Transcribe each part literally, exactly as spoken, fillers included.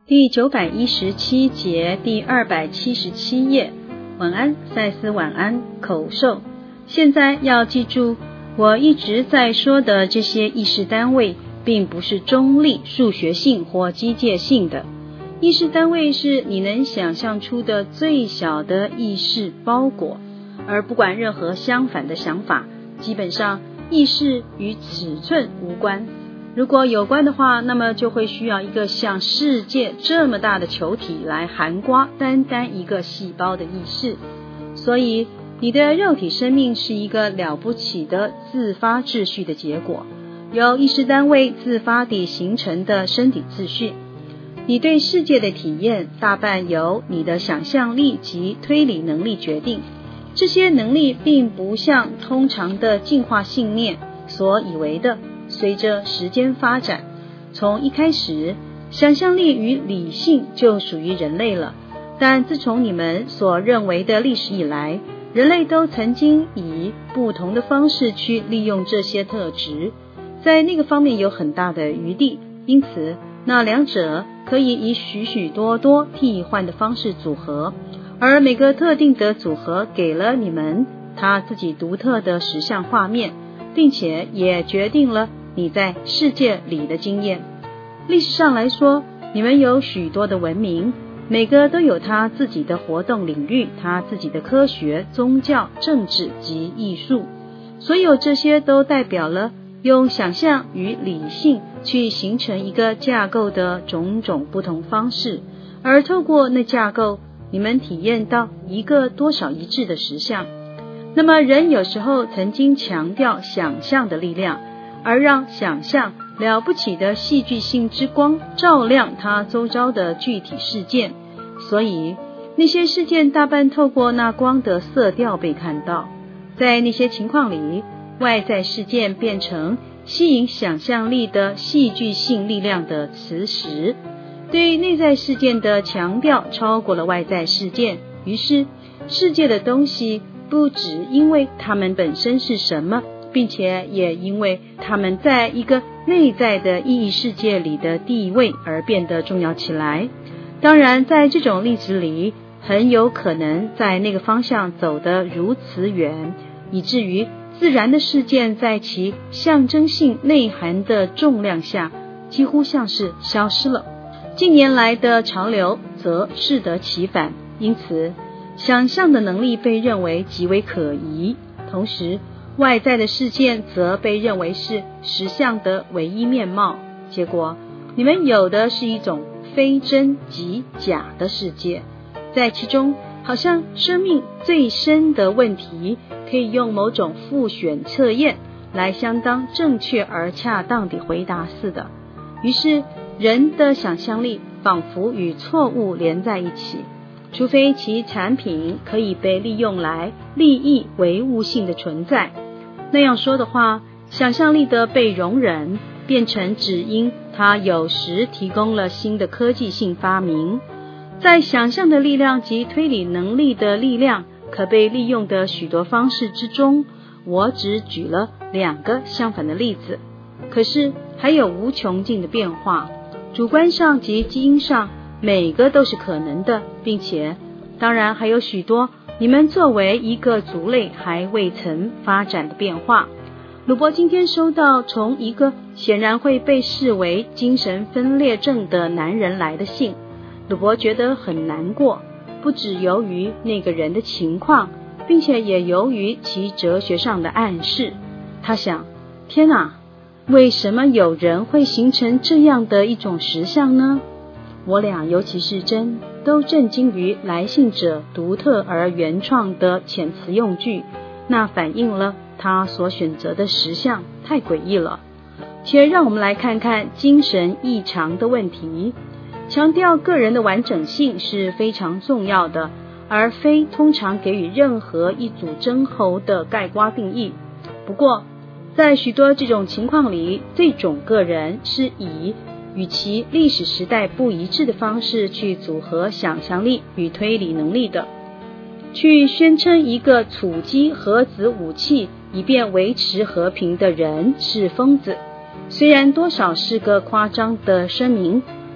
第九百一十七节第二百七十七页。晚安，赛斯晚安，口授。现在要记住，我一直在说的这些意识单位并不是中立、数学性或机械性的。意识单位是你能想象出的最小的意识包裹，而不管任何相反的想法，基本上意识与尺寸无关。如果有关的话，那么就会需要一个像世界这么大的球体来涵盖单单一个细胞的意识。所以你的肉体生命是一个了不起的自发秩序的结果，由意识单位自发地形成的身体秩序。你对世界的体验大半由你的想象力及推理能力决定，这些能力并不像通常的进化信念所以为的随着时间发展，从一开始想象力与理性就属于人类了，但自从你们所认为的历史以来，人类都曾经以不同的方式去利用这些特质，在那个方面有很大的余地，因此那两者可以以许许多多替换的方式组合，而每个特定的组合给了你们它自己独特的实相画面，并且也决定了你在世界里的经验。历史上来说，你们有许多的文明，每个都有它自己的活动领域，它自己的科学、宗教、政治及艺术。所有这些都代表了用想象与理性去形成一个架构的种种不同方式，而透过那架构，你们体验到一个多少一致的实相。那么人有时候曾经强调想象的力量，而让想象了不起的戏剧性之光照亮它周遭的具体事件，所以那些事件大半透过那光的色调被看到。在那些情况里，外在事件变成吸引想象力的戏剧性力量的磁石，对内在事件的强调超过了外在事件，于是世界的东西不只因为它们本身是什么，并且也因为它们在一个内在的意义世界里的地位而变得重要起来。当然，在这种例子里，很有可能在那个方向走得如此远，以至于自然的事件在其象征性内涵的重量下，几乎像是消失了。近年来的潮流则适得其反，因此想象的能力被认为极为可疑，同时外在的事件则被认为是实相的唯一面貌。结果你们有的是一种非真即假的世界，在其中好像生命最深的问题可以用某种复选测验来相当正确而恰当地回答似的。于是人的想象力仿佛与错误连在一起，除非其产品可以被利用来利益唯物性的存在。那样说的话，想象力的被容忍变成只因它有时提供了新的科技性发明。在想象的力量及推理能力的力量可被利用的许多方式之中，我只举了两个相反的例子，可是还有无穷尽的变化，主观上及基因上每个都是可能的，并且当然还有许多你们作为一个族类还未曾发展的变化。鲁伯今天收到从一个显然会被视为精神分裂症的男人来的信，鲁伯觉得很难过，不只由于那个人的情况，并且也由于其哲学上的暗示。他想，天哪，为什么有人会形成这样的一种实相呢？我俩尤其是真都震惊于来信者独特而原创的遣词用句，那反映了他所选择的实相太诡异了。且让我们来看看精神异常的问题。强调个人的完整性是非常重要的，而非通常给予任何一组真猴的概括定义。不过在许多这种情况里，这种个人是以与其历史时代不一致的方式去组合想象力与推理能力的。去宣称一个处机核子武器以便维持和平的人是疯子，虽然多少是个夸张的声明，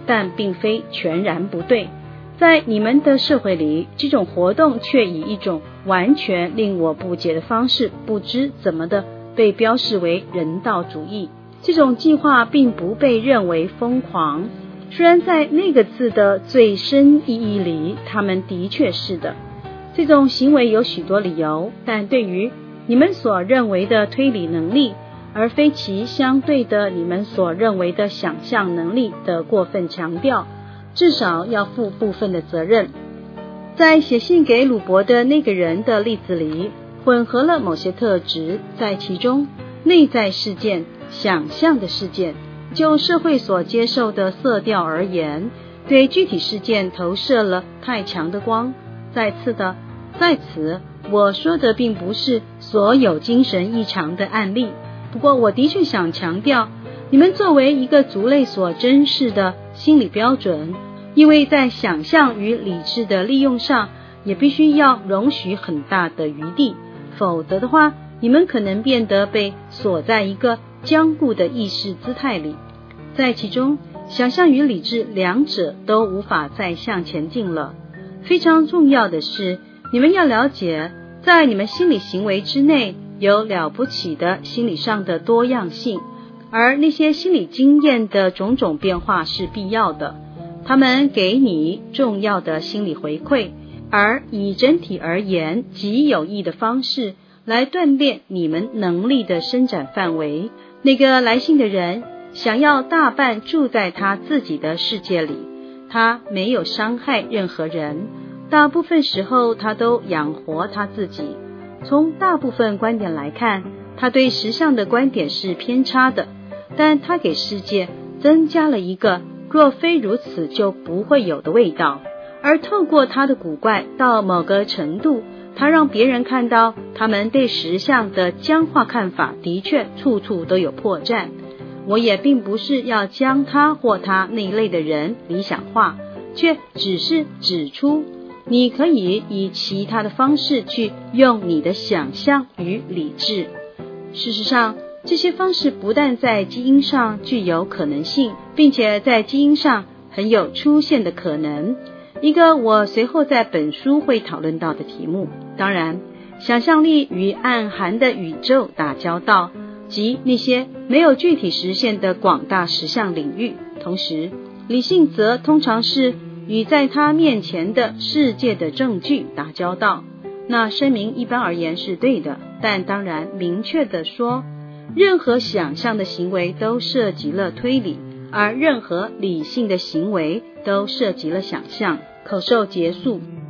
但并非全然不对。在你们的社会里，这种活动却以一种完全令我不解的方式，不知怎么的被标示为人道主义。这种计划并不被认为疯狂，虽然在那个字的最深意义里，他们的确是的。这种行为有许多理由，但对于你们所认为的推理能力，而非其相对的你们所认为的想象能力的过分强调，至少要负部分的责任。在写信给鲁伯的那个人的例子里，混合了某些特质在其中，内在事件、想象的事件，就社会所接受的色调而言，对具体事件投射了太强的光。再次的，在此我说的并不是所有精神异常的案例，不过我的确想强调，你们作为一个族类所珍视的心理标准，因为在想象与理智的利用上也必须要容许很大的余地，否则的话，你们可能变得被锁在一个僵固的意识姿态里，在其中想象与理智两者都无法再向前进了。非常重要的是，你们要了解，在你们心理行为之内有了不起的心理上的多样性，而那些心理经验的种种变化是必要的，它们给你重要的心理回馈，而以整体而言极有益的方式来锻炼你们能力的伸展范围。那个来信的人想要大半住在他自己的世界里，他没有伤害任何人，大部分时候他都养活他自己。从大部分观点来看，他对实相的观点是偏差的，但他给世界增加了一个若非如此就不会有的味道，而透过他的古怪，到某个程度，他让别人看到他们对实相的僵化看法的确处处都有破绽。我也并不是要将他或他那一类的人理想化，却只是指出你可以以其他的方式去用你的想象与理智。事实上，这些方式不但在基因上具有可能性，并且在基因上很有出现的可能，一个我随后在本书会讨论到的题目。当然，想象力与暗含的宇宙打交道，及那些没有具体实现的广大实相领域，同时理性则通常是与在他面前的世界的证据打交道。那声明一般而言是对的，但当然明确地说，任何想象的行为都涉及了推理，而任何理性的行为都涉及了想象。口授结束。